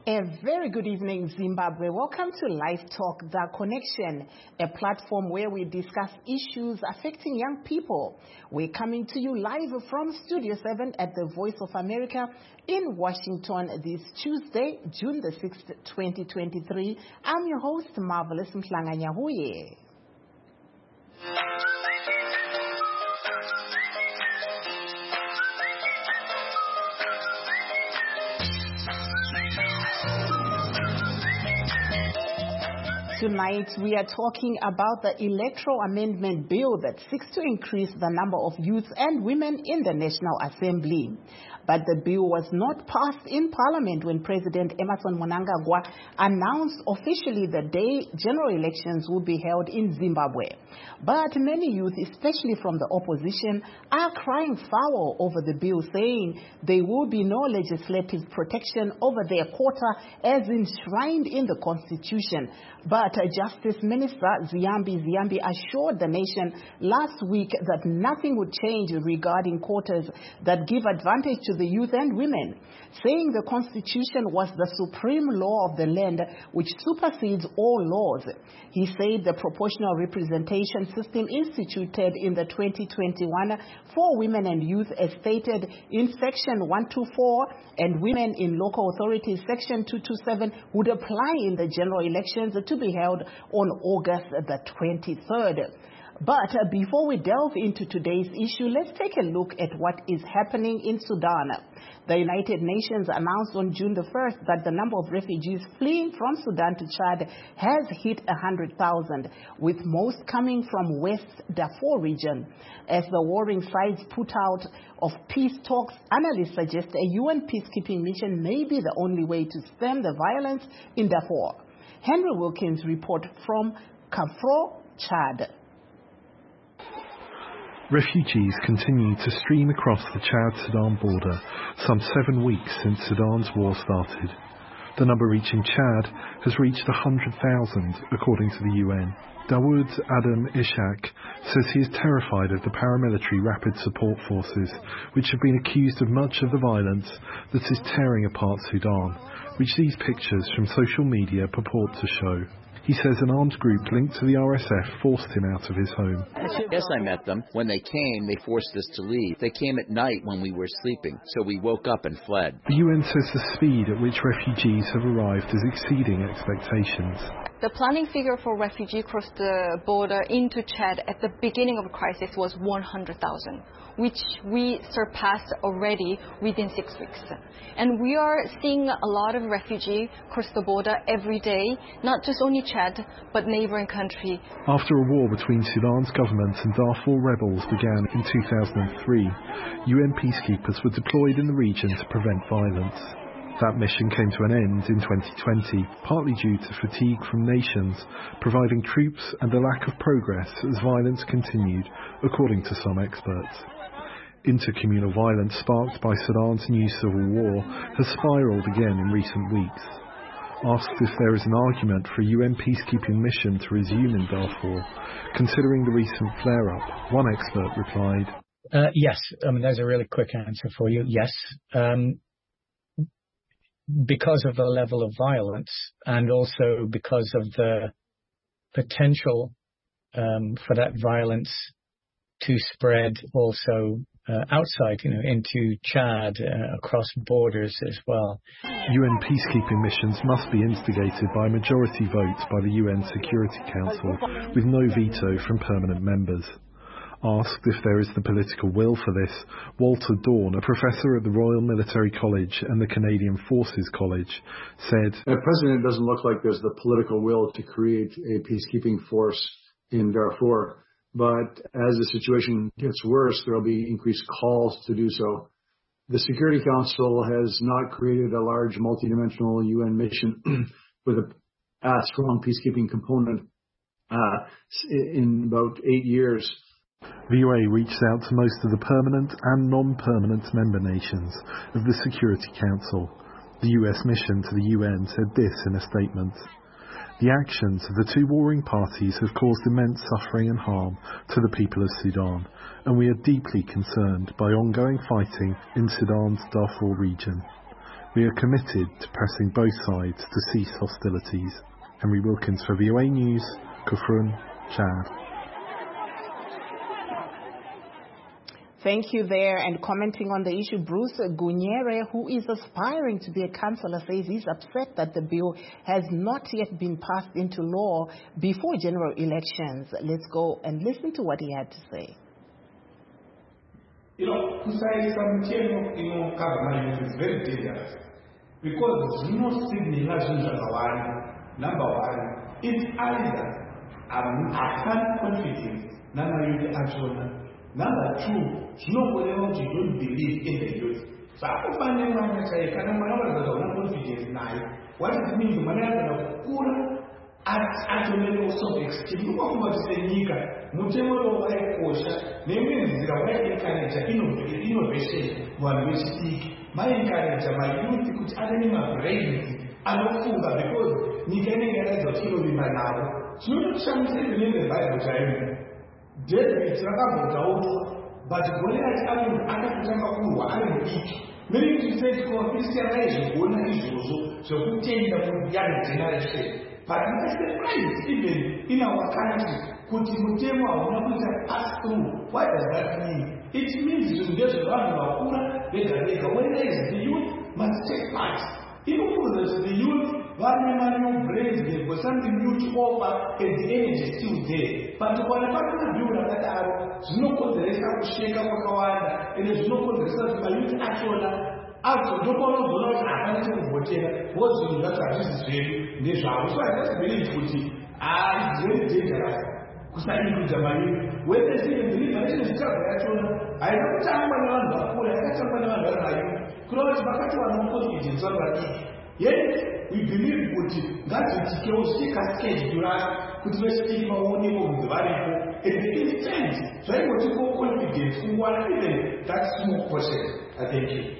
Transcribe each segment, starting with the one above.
A very good evening, Zimbabwe. Welcome to Live Talk, The Connection, a platform where we discuss issues affecting young people. We're coming to you live from Studio 7 at the Voice of America in Washington this Tuesday, June the 6th, 2023. I'm your host, Marvelous Mhlanganyahuye. Tonight, we are talking about the Electoral Amendment Bill that seeks to increase the number of youth and women in the National Assembly. But the bill was not passed in Parliament when President Emmerson Mnangagwa announced officially the day general elections will be held in Zimbabwe. But many youth, especially from the opposition, are crying foul over the bill, saying there will be no legislative protection over their quota as enshrined in the Constitution. But Justice Minister Ziyambi assured the nation last week that nothing would change regarding quotas that give advantage to the youth and women, saying the Constitution was the supreme law of the land which supersedes all laws. He said the proportional representation system instituted in the 2021 for women and youth as stated in Section 124 and women in local authorities Section 227 would apply in the general elections to be held on August the 23rd. But before we delve into today's issue, let's take a look at what is happening in Sudan. The United Nations announced on June the 1st that the number of refugees fleeing from Sudan to Chad has hit 100,000, with most coming from West Darfur region. As the warring sides put out of peace talks, analysts suggest a UN peacekeeping mission may be the only way to stem the violence in Darfur. Henry Wilkins report from Kafro, Chad. Refugees continue to stream across the Chad-Sudan border some 7 weeks since Sudan's war started. The number reaching Chad has reached 100,000, according to the UN. Dawood Adam Ishaq says he is terrified of the paramilitary Rapid Support Forces, which have been accused of much of the violence that is tearing apart Sudan, which these pictures from social media purport to show. He says an armed group linked to the RSF forced him out of his home. Yes, I met them. When they came, they forced us to leave. They came at night when we were sleeping, so we woke up and fled. The UN says the speed at which refugees have arrived is exceeding expectations. The planning figure for refugees across the border into Chad at the beginning of the crisis was 100,000, which we surpassed already within 6 weeks. And we are seeing a lot of refugees cross the border every day, not just only Chad, but neighboring country. After a war between Sudan's government and Darfur rebels began in 2003, UN peacekeepers were deployed in the region to prevent violence. That mission came to an end in 2020, partly due to fatigue from nations providing troops and a lack of progress as violence continued, according to some experts. Intercommunal violence sparked by Sudan's new civil war has spiraled again in recent weeks. Asked if there is an argument for a UN peacekeeping mission to resume in Darfur, considering the recent flare-up, one expert replied, Yes, there's a really quick answer for you. Yes. Because of the level of violence and also because of the potential for that violence to spread also outside, into Chad, across borders as well. UN peacekeeping missions must be instigated by a majority vote by the UN Security Council, with no veto from permanent members. Asked if there is the political will for this, Walter Dawn, a professor at the Royal Military College and the Canadian Forces College, said, "At present, it doesn't look like there's the political will to create a peacekeeping force in Darfur. But as the situation gets worse, there will be increased calls to do so. The Security Council has not created a large multidimensional UN mission with a strong peacekeeping component in about 8 years. VOA reached out to most of the permanent and non-permanent member nations of the Security Council. The US mission to the UN said this in a statement. The actions of the two warring parties have caused immense suffering and harm to the people of Sudan, and we are deeply concerned by ongoing fighting in Sudan's Darfur region. We are committed to pressing both sides to cease hostilities. Henry Wilkins for VOA News, Kufrun, Chad. Thank you there. And commenting on the issue, Bruce Gunyere, who is aspiring to be a councillor, says he's upset that the bill has not yet been passed into law before general elections. Let's go and listen to what he had to say. You know, to say something, government is very dangerous because number one, it's either I can't confidence, number two, you don't believe in the youth. So I find confidence now. What it means, also extreme. Innovation, one which speak, my encourager, my youth could animal brains, and also because Nigeria is a kilo in my now. So not something in the Bible time. David but when I tell you, I don't eat. Many people say, Christianization, so who take the young generation. But that's the price, even in our country. Pass through. What does that mean? It means you just run when there is the youth must take part. Even the youth, new brains, there was something new to offer, and the energy is still there. But when a partner do that, there's no cause the rest of shake up and there's no cause the rest of my youth actually. Also, don't follow the Lord and what's in that is very natural. So I just believe it's very dangerous. Because I need to when they say the liberation is covered, I don't tell my land, but I got somebody on close back to our confidence already. Yet, we believe that it's a cascade to us, could we speak our own name of the variable, and the instant. So I want to go confidence in one even that's more possible. I thank you.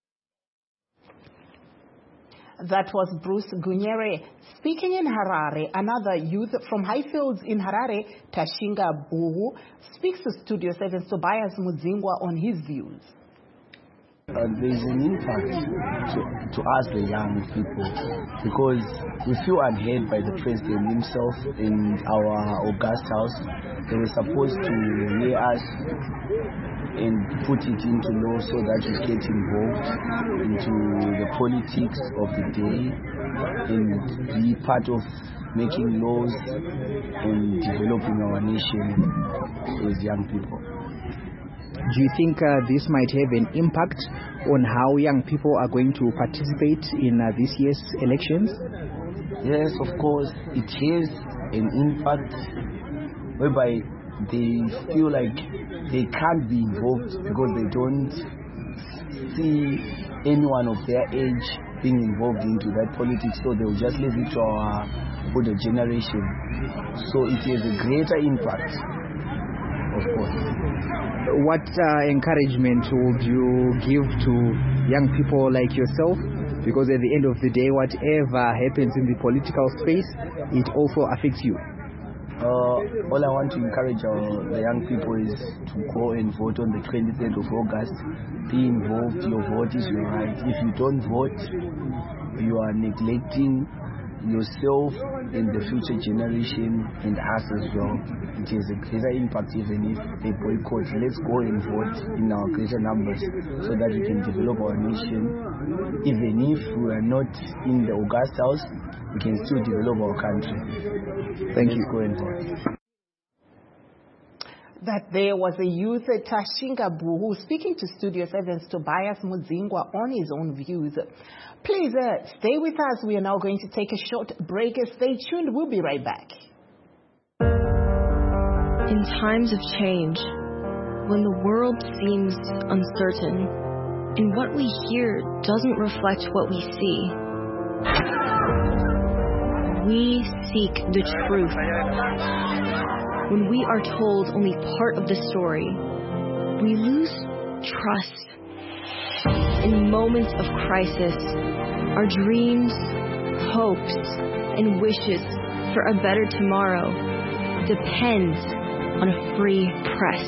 That was Bruce Gunyere. Speaking in Harare, another youth from Highfields in Harare, Tashinga Buhu, speaks to Studio 7's Tobias Mudzingwa on his views. There is an impact to us, the young people, because we feel unheard by the president himself in our August House. They were supposed to hear us and put it into law so that we get involved into the politics of the day and be part of making laws and developing our nation as young people. Do you think this might have an impact on how young people are going to participate in this year's elections? Yes, of course, it has an impact whereby they feel like they can't be involved because they don't see anyone of their age being involved into that politics, so they'll just leave it to our older generation. So it has a greater impact, of course. What encouragement would you give to young people like yourself? Because at the end of the day, whatever happens in the political space, it also affects you. All I want to encourage the young people is to go and vote on the 23rd of August. Be involved. Your vote is your right. If you don't vote, you are neglecting yourself and the future generation and us as well. It has a greater impact even if they boycott. Let's go and vote in our greater numbers so that we can develop our nation. Even if we are not in the August House, we can still develop our country. Thank you. Go and vote. That there was a youth, Tashinga Buhu, speaking to Studio 7's Tobias Mudzingwa on his own views. Please stay with us. We are now going to take a short break. Stay tuned. We'll be right back. In times of change, when the world seems uncertain and what we hear doesn't reflect what we see, we seek the truth. When we are told only part of the story, we lose trust. In moments of crisis, our dreams, hopes, and wishes for a better tomorrow depends on a free press.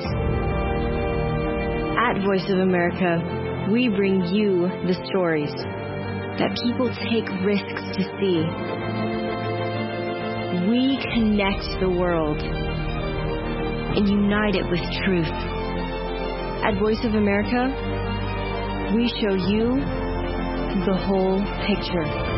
At Voice of America, we bring you the stories. that people take risks to see. We connect the world and unite it with truth. At Voice of America, we show you the whole picture.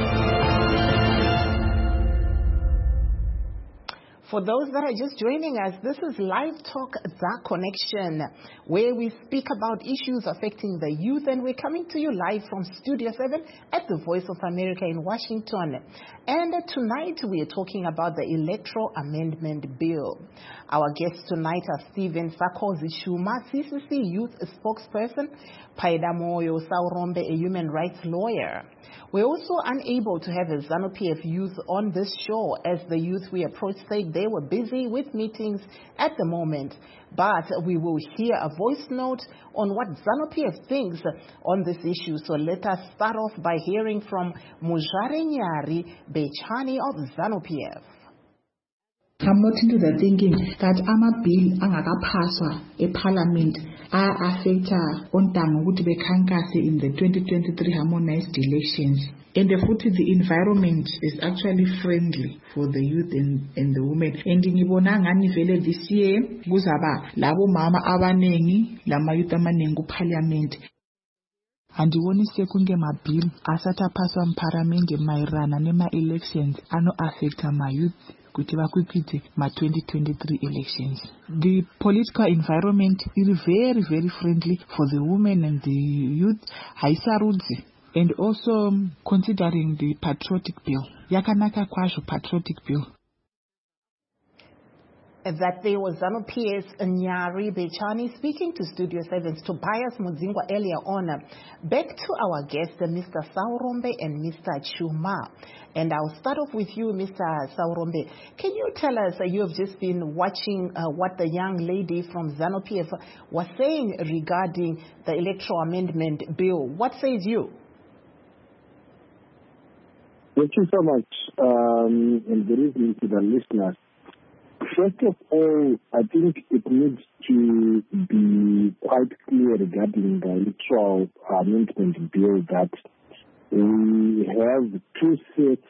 For those that are just joining us, this is Live Talk The Connection, where we speak about issues affecting the youth, and we're coming to you live from Studio 7 at the Voice of America in Washington. And tonight we are talking about the Electoral Amendment Bill. Our guests tonight are Stephen Sakosi Chuma, CCC Youth Spokesperson, Paida Moyo Saurombe, a human rights lawyer. We're also unable to have a ZANU-PF youth on this show, as the youth we approached said they were busy with meetings at the moment. But we will hear a voice note on what ZANU-PF thinks on this issue. So let us start off by hearing from Mujare Nyari Bechani of ZANU-PF. I'm not into the thinking that ama-bill angakapaswa e-parliament affecta ontanga ukuthi bekhankase in the 2023 harmonized elections. And the environment is actually friendly for the youth and the women. And ngibona ngani vele this year kuzaba labo mama abanengi lama youth amanengi ku-parliament. Andiboni sekunge ma-bill asatapaswa m-parliament mayirana nema-elections ano-affecta ma-youth kuti vakwikite ma-2023 elections. The political environment is very, very friendly for the women and the youth. Haisarudzi. And also considering the patriotic bill. Yakanaka kwasho patriotic bill. That there was ZANU-PF's Nyari Bechani speaking to Studio 7's Tobias Muzingwa earlier on. Back to our guests, Mr. Saurombe and Mr. Chuma. And I'll start off with you, Mr. Saurombe. Can you tell us, you have just been watching what the young lady from ZANU-PF was saying regarding the Electoral Amendment Bill. What says you? Thank you so much, and good evening to the listeners. First of all, I think it needs to be quite clear regarding the Electoral Amendment Bill that we have two sets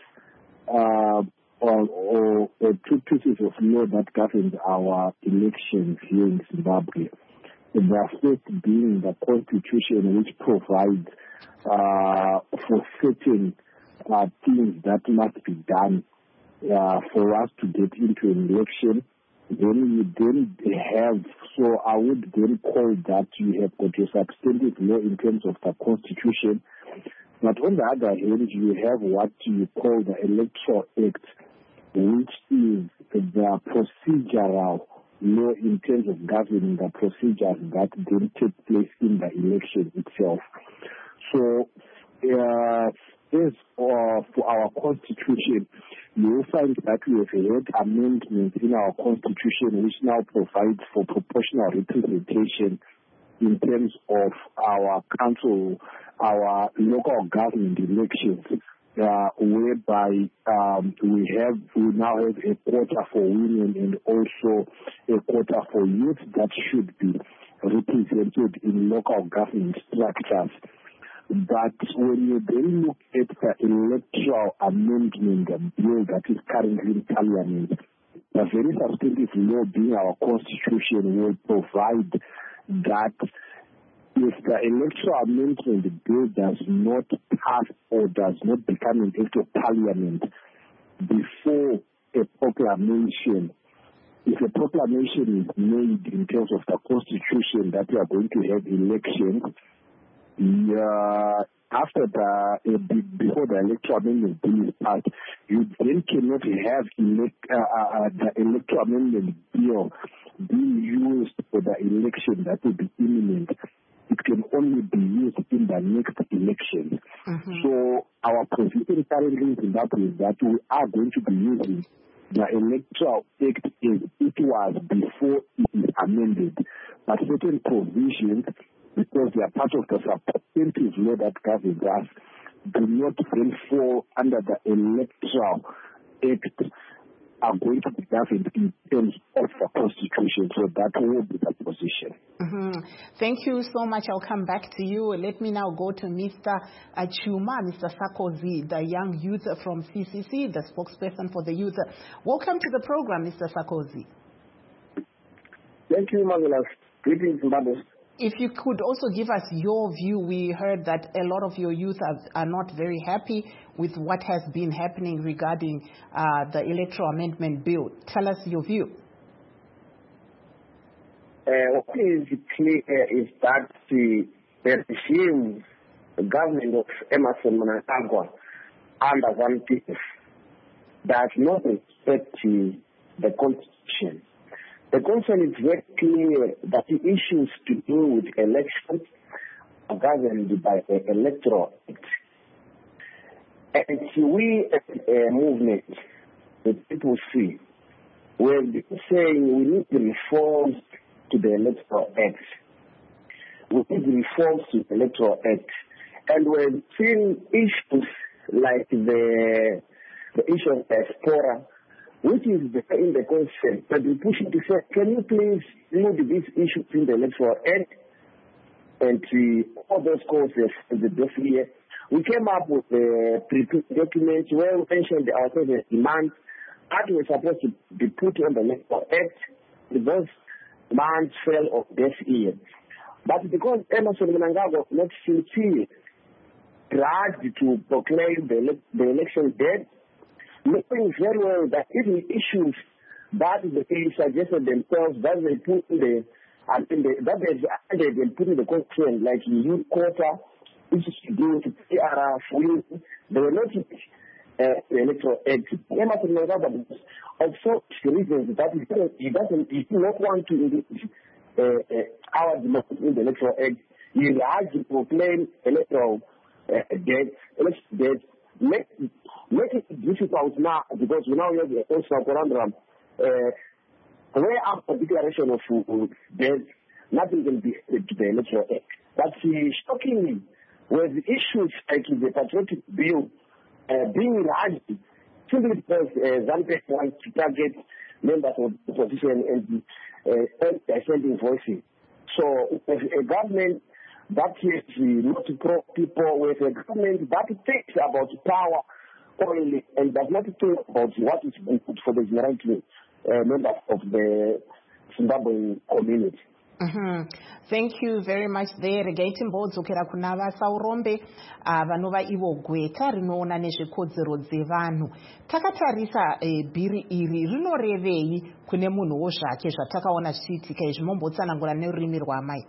or two pieces of law that governs our elections here in Zimbabwe. The first being the Constitution, which provides for certain things that must be done for us to get into an election. Then you then have, so I would then call that you have got a substantive law in terms of the Constitution. But on the other hand, you have what you call the Electoral Act, which is the procedural law in terms of governing the procedures that then take place in the election itself. So, as for our Constitution, you will find that we have had amendments in our Constitution which now provides for proportional representation in terms of our council, our local government elections, whereby we now have a quota for women and also a quota for youth that should be represented in local government structures. But when you then look at the Electoral Amendment Bill that is currently in Parliament, the very substantive law being our Constitution will provide that if the Electoral Amendment Bill does not pass or does not become an act of Parliament before a proclamation, if a proclamation is made in terms of the Constitution that we are going to have elections, before the Electoral Amendment Bill is passed, you then cannot have the Electoral Amendment Bill being used for the election that will be imminent. It can only be used in the next election. Mm-hmm. So our position currently in Zimbabwe is that we are going to be using the Electoral Act as it was before it is amended. But certain provisions, because they are part of the substantive law that governs us, do not then fall under the Electoral Act are going to be governed in terms of the Constitution. So that will be the position. Thank you so much. I'll come back to you. Let me now go to Mr. Chuma, Mr. Sarkozy, the young youth from CCC, the spokesperson for the youth. Welcome to the program, Mr. Sarkozy. Thank you, Manuela. Greetings, Zimbabwe. If you could also give us your view. We heard that a lot of your youth are not very happy with what has been happening regarding the electoral amendment bill. Tell us your view. What is clear is that the regime, the government of Emmerson Mnangagwa, under one piece, does not respect the Constitution. The Constitution is very clear that the issues to do with elections are governed by the Electoral Act. And we as a movement, the people see, we're saying we need reforms to the Electoral Act. We need reforms to the Electoral Act. And we're seeing issues like the issue of diaspora, which is in the Constitution, but we push it to say, can you please include these issues in the Electoral Act? And all those causes in the dossier. We came up with a prepared document where we mentioned our demands that were supposed to be put on the Electoral Act. Those demands fell off deaf ears. But because Emmerson Mnangagwa was not sincere, tried to proclaim the election dead, knowing very well that even issues that they suggested themselves that they put in the Constitution, like youth quota, which is to do with PRF, they were not the Electoral Act. Emmerson Mnangagwa, of such reasons that he did not want to engage our democracy in the Electoral Act. He had to proclaim electoral debt, make it difficult now because we now have the constitutional conundrum where after declaration of debt, nothing can be added to the Electoral Act. But shockingly, with the issues like the patriotic bill being largely simply because ZANU-PF wants to target members of the opposition and sending voices. So with a government that is not pro people, with a government that thinks about power only and does not think about what is good for the generality members of the Zimbabwean community. Thank you very much there. Regaiti mbodzokera kuna vasaurombe vanova ivo gweta rinoona nezvekodzero dzevanhu. Takatarisa bhiri iri rinorevei kune munhuwo zvake zvatakaona zvichiitika izvi mombotsanangura nerurimi rwamai.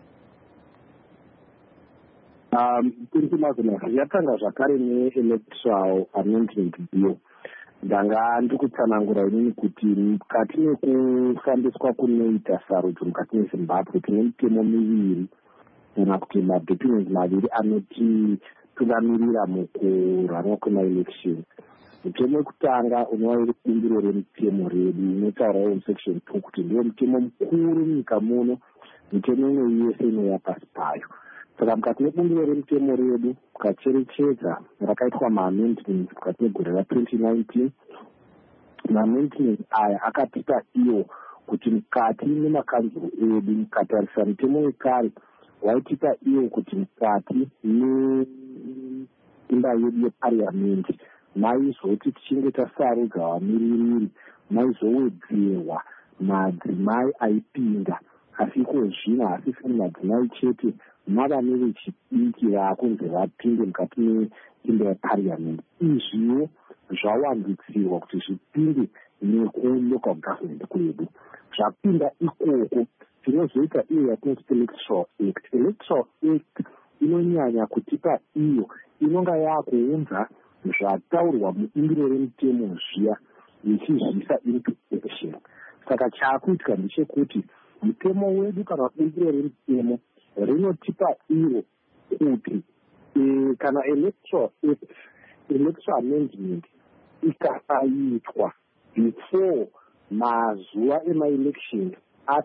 Yatanga zvakare ne-electoral amendment bill. Ndanga ndikutsanangura inini kuti mukati mekufambiswa kunoita sarudzo mukati meZimbabwe tine mitemo miviri kana kuti madocuments maviri anotitungamirira mukurarama kwemaelection. Mutemo wekutanga unova iri bumbiro remutemo redu inotaurawo musection 2 kuti ndiwo mutemo mukuru munyika muno, mitemo imwe yese inouya pasi payo. Saka mukati mebumbiro remutemo redu mukacherechedza rakaitwa maamendments mukati megore ra2019, maamendments aya akatipa iyo kuti mukati memakanzuro edu mukatarisa mutemo wekare waitipa iyo kuti mukati meimba yedu yeparliamendi maizoti tichinge tasarudza vamiririri maizowedzerwa madzimai aipinda, asi ikozvino hasisiri madzimai chete navane vechidiki vakunzi vapinde mukati meimba yeparliamendi. Izviwo zvawandutsirwa kuti zvipinde nekulocal government kwedu. Zvapinda ikoko tinozoita iyo yatinoti electoral act. Electoral act inonyanya kutipa iyo inonga yakuunza zvataurwa mubumbiro remutemo zviya ichizvisa into action. Saka chaakuitika ndechekuti mutemo wedu kana bumbiro remutemo rinotipa iyo kuti kana electoral amendment ikaitwa before mazuva emaelection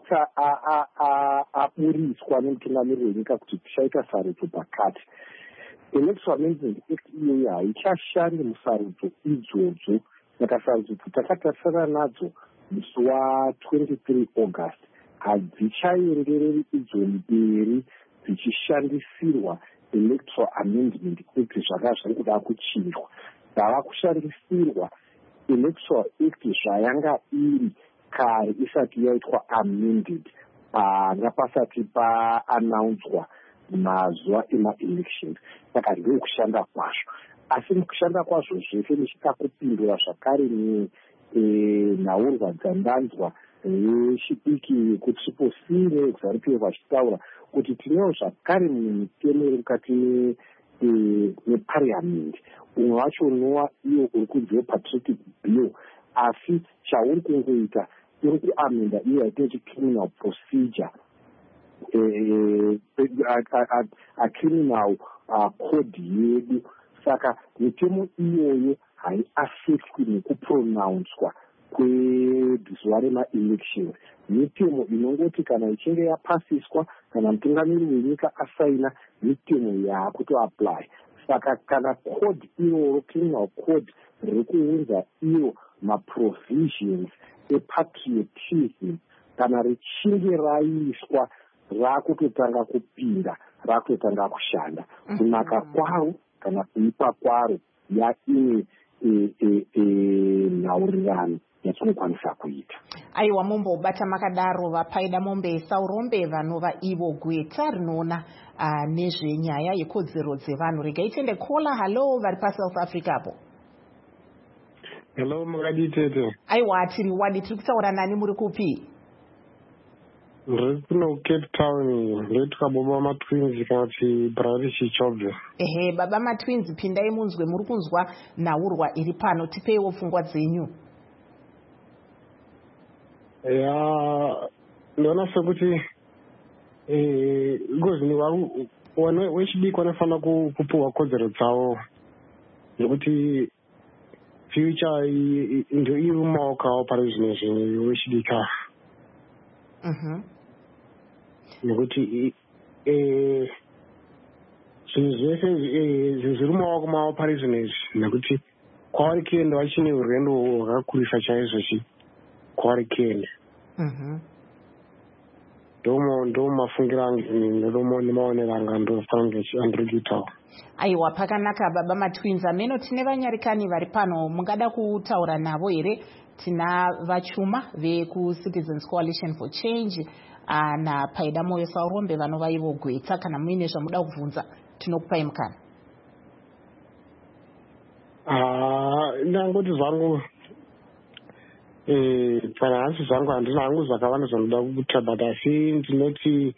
aburiswa nemutungamiriri wenyika kuti tichaita sarudzo pakati, electoral amendment act iyoyo haichashandi musarudzo idzodzo Nyakasarudzo takatarisana nadzo musi wa23 August hadzichaendereri idzo mberi dzichishandisirwa electoral amendment act zvakazvari kuda kuchinjwa. Dzava kushandisirwa electoral act zvayanga iri kare isati yaitwa amended panga pasati paanaunswa mazuva ema-elections. Saka ndokushanda kwazvo. Asi mukushanda kwazvo zvese ndichida kupindura zvakare nhaurwa dzandanzwa rechidiki kutriple C neexaripiwe vachitaura kuti tinewo zvakare mitemo iri mukati meparliament. Umwe wacho unova iyo uri kunziwa patriotic bill, asi chauri kungoita uri kuamenda iyo yaitoti criminal procedure, a criminal code yedu. Saka mitemo iyoyo haiafektwi nekupronouncwa kwezuva rema-elections. Mitemo inongoti kana ichinge yapasiswa kana mutungamiri wenyika asaina, mitemo yaakutoapply. Saka kana code iroro, criminal code, riri kuunza iyo maprovisions epatriotism, kana richinge raiswa raakutotanga kupinda, raakutotanga kushanda. Kunaka kwaro kana kuipa kwaro yaine nhaurirano yatinokwanisa kuita. Aiwa, mumbobata makadaro vapaida mombe saurombe vanova ivo gweta rinoona nezvenyaya yekodzero dzevanhu. Regai tiende kola. Halo, vari paSouth Africa apo. Hello, Mugaditete. Aiwa, tiri wadi. Tiri kutaura nani, muri kupi? Ndiri kuno Cape Town. Ndoitwa Baba Matwins kana kuti Brother Chichobwe. Ehe, Baba Matwins, pindai munzwe. Muri kunzwa nhaurwa iri pano. Tipeiwo pfungwa dzenyu. Ndona sekuti ngozi wechidiki wanofanira kupuwa kodzero dzavo, nekuti future ndio iri mumaoko avo pari zvinezvi wechidiki ava. Nekuti zvinhu zvese zviri mumaoko mavo pari zvinezvi, nekuti kwavari kuenda vachine urwendo hwakakurisa chaizvo kwavari kuenda. Ndo mafungiro angu nemaonero anga ndofanira andiri kuitawo. Aiwa, pakanaka Baba Matwins. Ameno tine vanyarikani vari pano, mungada kutaura navo here? Tina vachuma veku-Citizens Coalition for Change napaida moyo saurombe vanova ivo gweta. Kana muine zvamuda kuvhunza tinokupai mukana. Ndangoti zvangu kana hasi zvangu handina hangu zvakawanda zvanoda kuita, but asi ndinoti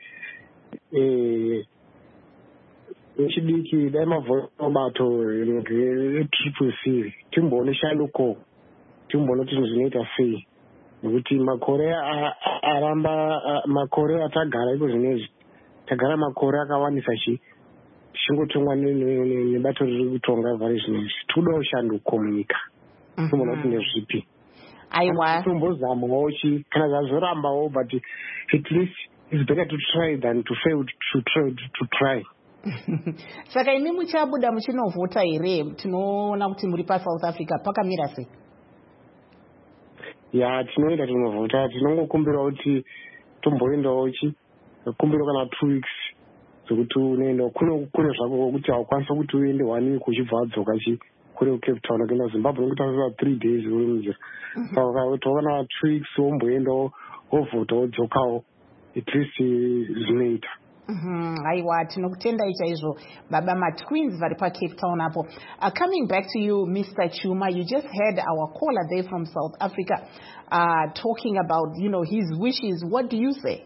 wechidiki dai mavhomabato retriple C timboone shaluko, timboone kuti zvinoita sei, nekuti makore aramba makore atagara iko zvinezvi tagara makore akawandisa tichingotongwa nebato riri kutonga vari zvinezvi. Tikudawo shanduko munyika, timboona kuti ndezvipi. Aiwa, tombozamawo kana zvazorambawo, but at least it's better to try than to fail to try. Saka imi muchabuda muchinovhota here? Tinoona kuti muri paSouth Africa, pakamira sei? Tinoenda tinovhota, tinongokumbirawo kuti tomboendawo kumbira kana 2 weeks dzekuti unoenda kune zvako kuti haukwanisa kuti uende 1 week uchibva wadzoka kure kuCape Town kuenda Zimbabwe nokuti 3 days uri munzira. Saka tokana 2 weeks womboendawo wovhota wodzokawo, at least zvinoita. Aiwa, tinokutendai chaizvo Baba Matwins vari paCape Town apo. Coming back to you, Mr. Chuma, you just heard our caller there from South Africa talking about, his wishes. What do you say?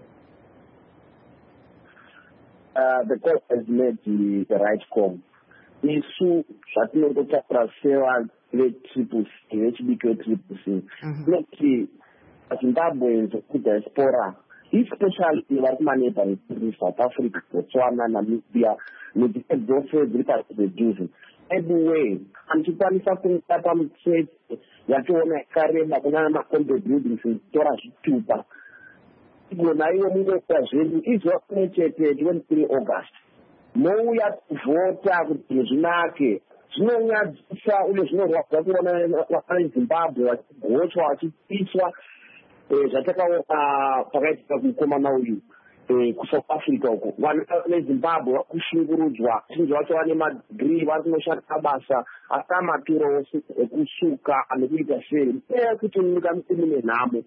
The court has made the right call. Isu zvatinongotapura seva vetriple C, vechidiki vetriple C, tinoti Zimbabweans kudiaspora, especially vari kumaneighboring countries, South Africa, Botswana, Namibia, nedzose dziri pasi pedhuze. Anyway, anchikwanisa kuita pamutsetse yationa yakareba kunana makombe buildings nekutora zvitupa. Igona iwe mungoita zvedu izuva kumwe chete 23 August. Mouya kuvhota kuti zvinake zvinonyadzisa uye zvinorwadza kuona vazimbabwe vachigochwa vachipiswa zvatakaona pakaitika kukomana uyu kuSouth Africa uko. Vana veZimbabwe vakushungurudzwa, vazhinji vacho vane madhigirii, vari kunoshanda mabasa asi amaturo ekusuka nekuita sei. Kuti nyika mune nhamo.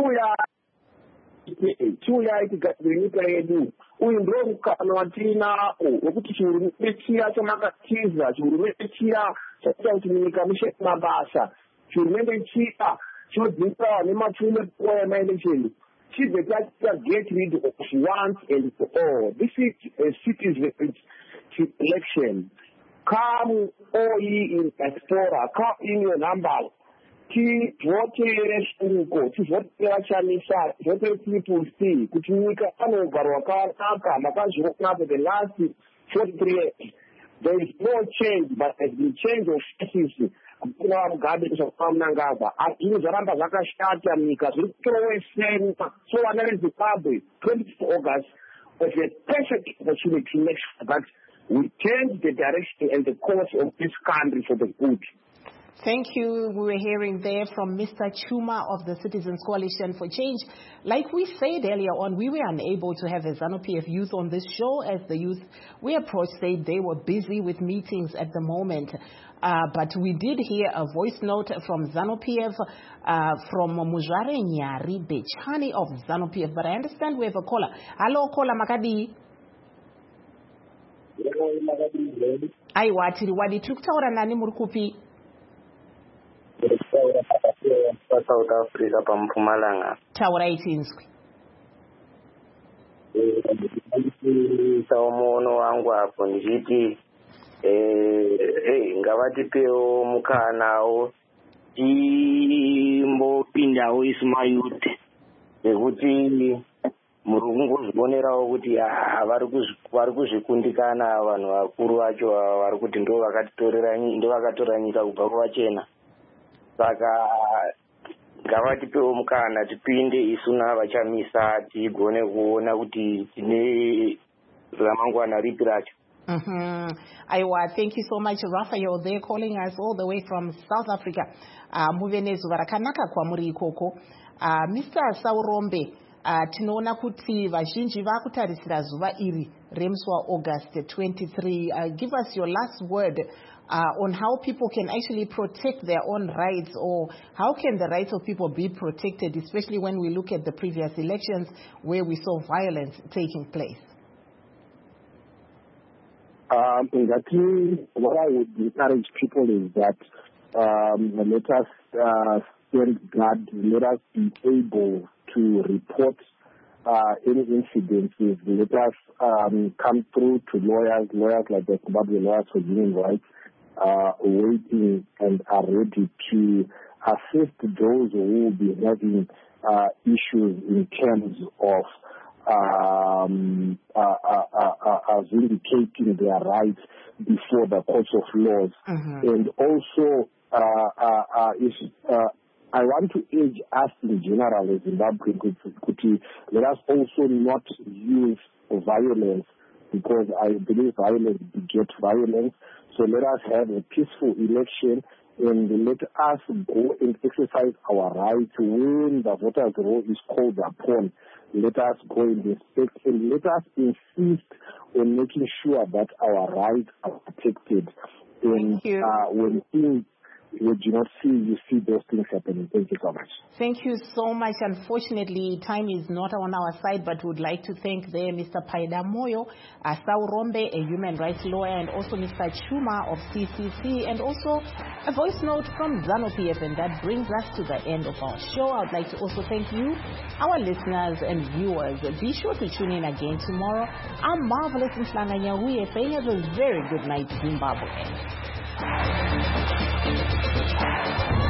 Chiuyai tigadzire nyika yedu. Uyu ndio mukana watinawo wekuti chihurumende chiya chamakatiza, chihurumende chiya chaita kuti nyika mushe mabasa, chihurumende chiya chodzinga nemapfumo emaelection. Chibve chaita get rid of once and for all. This is a citizen election. Come all ye in diaspora, come in your numbers. Tivotere shunguko, tivotere vachamisa, tivotere people see, kuti nyika anogarwa kanaka, makazviona for the last 43 years. There is no change, but there has been change of faces. Kuna Mugabe kushakuwa Mnangagwa. Zvinhu zvaramba zvakashata nyika, zviri kutorowesena. So vana veZimbabwe, 24 August was a perfect opportunity to make sure that we change the direction and the course of this country for the good. Thank you. We were hearing there from Mr. Chuma of the Citizens Coalition for Change. Like we said earlier on, we were unable to have a ZANU-PF youth on this show as the youth we approached said they were busy with meetings at the moment. But we did hear a voice note from ZANU-PF from Muzvare Nyari Bechani of ZANU-PF. But I understand we have a caller. Hello, caller Makadi. Aiwa, tiri tuktaura nani murikupi? South Africa paMpumalanga. Taura itinzwi. Saumono wangu hapo nditi ngavatipewo mukanawo timbopindawo isumayuti nekuti muri kungozvionerawo kuti vari kuzvikundikana vanhu vakuru vacho vari kuti ndo vakatora nyika kubva kuvachena. Saka ngavatipewo mukana tipinde isuna vachamisa tigone kuona kuti tine ramangwana ripi racho. Aiwa, thank you so much Raphael there calling us all the way from South Africa. Muve nezuva rakanaka kwamuri ikoko. Mr. Saurombe, tinoona kuti vazhinji vakutarisira zuva iri remusi waAugust 23. Give us your last word on how people can actually protect their own rights, or how can the rights of people be protected, especially when we look at the previous elections where we saw violence taking place. What I would encourage people is that let us stand guard, let us be able to report any incidences, let us come through to lawyers like the Zimbabwe Lawyers for Human Rights, waiting and are ready to assist those who will be having issues in terms of vindicating their rights before the courts of laws. And also, I want to urge us in general as Zimbabwe, let us also not use violence, because I believe violence begets violence. So let us have a peaceful election and let us go and exercise our rights when the voters' roll is called upon. Let us go and respect and let us insist on making sure that our rights are protected. And when things you do not see, you see those things happening. Thank you so much. Thank you so much. Unfortunately, time is not on our side, but would like to thank there Mr. Paida Moyo, Saurombe, a human rights lawyer, and also Mr. Chuma of CCC, and also a voice note from ZANU-PF. And that brings us to the end of our show. I would like to also thank you, our listeners and viewers. Be sure to tune in again tomorrow. I'm Marvelous Mhlanganya Huye saying have a very good night, Zimbabwe.